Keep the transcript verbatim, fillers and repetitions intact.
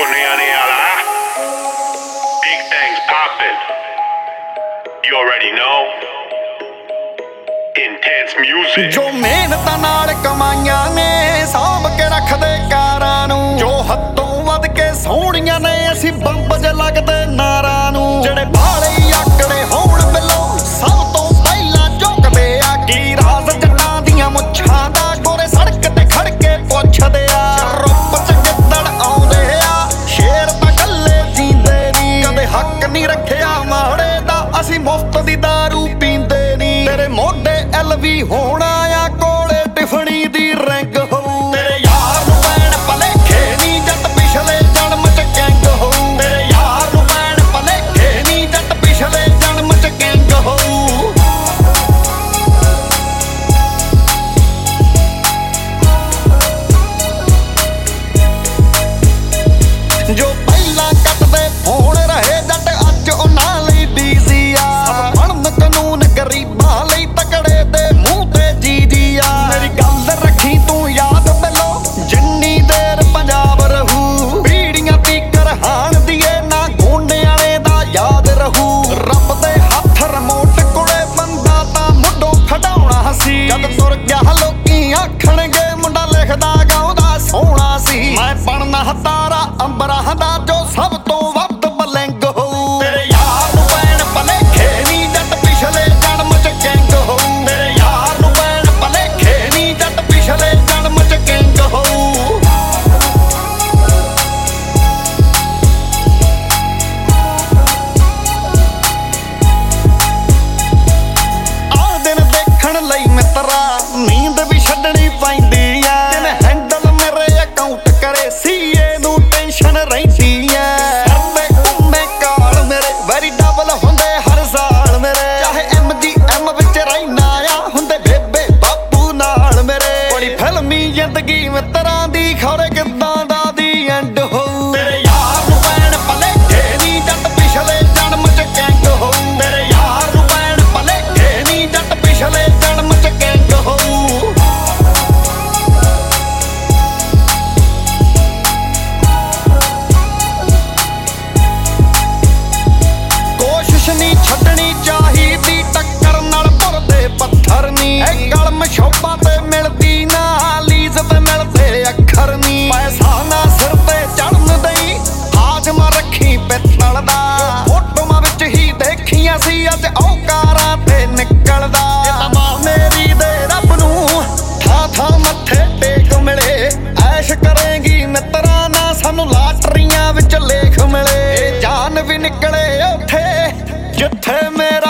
Goniani ala. Big things poppin'. You already know. Intense music. ਜੋ ਮਿਹਨਤਾਂ ਨਾਲ ਕਮਾਈਆਂ ਨੇ ਸਾਂਭ ਕੇ ਰੱਖਦੇ ਕਾਰਾਂ ਨੂੰ, ਜੋ ਹੱਦੋਂ ਵੱਧ ਕੇ ਸੋਹਣੀਆਂ ਨੇ ਅਸੀਂ ਬੰਬ ਜ ਲੱਗਦੇ ਨਾਰਾਂ ਨੂੰ। ਜਿਹੜੇ ਬਾਲੇ ਆਕੜੇ ਹੋਣ ਬਿੱਲੋ ਸਭ ਤੋਂ ਪਹਿਲਾਂ ਝੁਕਦੇ ਆ, ਕੀ ਰਾਜ਼ ਜੱਟਾਂ ਦੀਆਂ ਮੁੱਛਾਂ ਦਾ ਗੋਰੇ ਸੜਕ ਤੇ ਖੜ ਕੇ ਪੁੱਛਦੇ ਆ। ਰੁੱਪ ਚ ਗਿੱਦੜ ਆਉਂਦੇ ਆ, ਸ਼ੇਰ ਤਾਂ ਕੱਲੇ ਜੀਂਦੇ ਨੀ, ਕਦੇ ਹੱਕ ਨਹੀਂ ਰੱਖਿਆ ਮਾੜੇ ਦਾ, ਅਸੀਂ ਮੁਫਤ ਦੀ ਦਾਰੂ ਪੀਂਦੇ ਨੀ। ਤੇਰੇ ਮੋਢੇ ਐਲ ਵੀ ਹੋਣਾ ਆ, ਕੋਲੇ ਟਿਫਣੀ ਦੀ ਰਿੰਗ ਹੋਊ। ਤੇਰੇ ਯਾਰ ਨੂੰ ਪੈਣ ਭਲੇਖੇ ਨੀ ਜੱਟ ਪਿਛਲੇ ਜਨਮ ਚ ਗੈਂਗ ਹੋਊ। ਤੇਰੇ ਯਾਰ ਨੂੰ ਪੈਣ ਭਲੇਖੇ ਨੀ ਜੱਟ ਪਿਛਲੇ ਜਨਮ ਚ ਗੈਂਗ ਹੋਊ। ਜੋ ਪਹਿਲਾਂ ਕੱਟਦੇ ਫੋਨ ਰਹੇ ਜੱਟ ਅੱਜ ਉਹਨਾਂ ਲਈ ਡੀਜ਼ੀ ਆ। ਸਭ ਬਣਨ ਕਾਨੂੰਨ ਗਰੀਬਾਂ ਲਈ ਤਕੜੇ ਦੇ ਮੂੰਹ ਤੇ ਜੀ ਜੀ ਆ। ਮੇਰੀ ਗੱਲ ਰੱਖੀ ਤੂੰ ਯਾਦ ਬਿੱਲੋ, ਜਿੰਨੀ ਦੇਰ ਪੰਜਾਬ ਰਹੂ ਪੀੜੀਆਂ ਤੀਕਰ ਹਾਣ ਦੀਏ ਨਾ ਗੋਨੇ ਵਾਲੇ ਦਾ ਯਾਦ ਰਹੂ। ਰੱਬ ਦੇ ਹੱਥ ਰਿਮੋਟ ਕੋਲੇ ਬੰਦਾ ਤਾਂ ਮੁੱਢੋਂ ਖਡਾਉਣਾ ਸੀ, ਜਦ ਤੁਰ ਗਿਆ ਲੋਕੀ ਆਖਣਗੇ ਮੁੰਡਾ ਲਿਖਦਾ ਗਾਉਂਦਾ ਸੋਹਣਾ ਸੀ। ਮੈਂ ਬਣਨਾ ਤਾਰਾ ਅੰਬਰਾਂ ਦਾ ਜੋ ਸਭ ਤੋਂ ਵੱਧ ਬਲਿੰਗ ਹੋਊ। ਤੇਰੇ ਯਾਰ ਨੂੰ ਪੈਣ ਭਲੇਖੇ ਨੀ ਜੱਟ ਪਿਛਲੇ ਜਨਮ ਚ ਗੈਂਗ ਹੋਊ। ਤੇਰੇ ਯਾਰ ਨੂੰ ਪੈਣ ਭਲੇਖੇ ਨੀ ਜੱਟ ਪਿਛਲੇ ਜਨਮ ਚ ਗੈਂਗ ਹੋਊ। ਆਹ ਦਿਨ ਦੇਖਣ ਲਈ ਮਿੱਤਰਾ ਨੀਂਦ ਵੀ ਛੱਡਣੀ ਪੈਂਦੀ ਆ। ਦਿਨ ਹੈਂਡਲ ਮੇਰੇ ਅਕਾਊਂਟ ਕਰੇ ਸੀਏ ਨੂੰ ਟੈਨਸ਼ਨ ਰਹਿੰਦੀ ਐ। ਅੱਬੇ ਘੁੰਮੇ ਕਾਲ ਮੇਰੇ ਵੈਰੀ ਡਬਲ ਹੁੰਦੇ ਹਰ ਸਾਲ ਮੇਰੇ, ਚਾਹੇ ਐਮ ਜੀ ਐਮ ਵਿੱਚ ਰਹਿਣਾ ਆ ਹੁੰਦੇ ਬੇਬੇ ਬਾਪੂ ਨਾਲ ਮੇਰੇ। ਬੜੀ ਫਿਲਮੀ ਜ਼ਿੰਦਗੀ ਮਿੱਤਰਾਂ ਦੀ ਖੌਰੇ ਕਿੱਦਾਂ ਦਾ ਦੀ ਐਂਡ ਹੋਊ। ਤੇਰੇ ਯਾਰ ਨੂੰ ਪੈਣ ਭਲੇਖੇ ਨੀ ਜੱਟ ਪਿਛਲੇ ਜਨਮ ਚ ਗੈਂਗ ਹੋਊ। ਤੇਰੇ ਯਾਰ ਨੂੰ ਪੈਣ ਭਲੇਖੇ ਨੀ ਜੱਟ ਪਿਛਲੇ ਜਨਮ ਚ ਗੈਂਗ ਹੋਊ। ਕੋਸ਼ਿਸ਼ ਨਹੀਂ ਛੱਡਣੀ ਚਾਹੀਦੀ, ਟੱਕਰ ਨਾਲ ਭੁਰਦੇ ਪੱਥਰ ਨੀ। ਇਹ ਕਲਮ ਸ਼ੋਭਾ ਤੇ ਮਿਲਦੀ ਨਾ, ਲੀਜ਼ ਤੇ ਮਿਲਦੇ ਅੱਖਰ ਨੀ। ਪੈਸਾ ਨਾ ਸਿਰ ਤੇ ਚੜਨ ਦਈ, ਹਾਜ਼ਮਾ ਰੱਖੀ ਪਿੱਤਲ ਦਾ। ਫੋਟੋਆਂ ਵਿੱਚ ਹੀ ਦੇਖੀਆਂ ਸੀ ਅੱਜ ਔਕਾਰਾਂ ਤੇ ਨਿਕਲਦਾ। ਇਹ ਤਾਂ ਮਾਂ ਮੇਰੀ ਦੇ ਰੱਬ ਨੂੰ ਥਾਂ ਥਾਂ ਮੱਥੇ ਟੇਕ ਮਿਲੇ, ਐਸ਼ ਕਰੇਗੀ ਮਿੱਤਰਾਂ ਨਾ ਸਾਨੂੰ ਲਾਟਰੀਆਂ ਵਿੱਚ ਲੇਖ ਮਿਲੇ। ਇਹ ਜਾਨ ਵੀ ਨਿਕਲੇ ਉੱਥੇ ਜਿੱਥੇ ਮੇਰੇ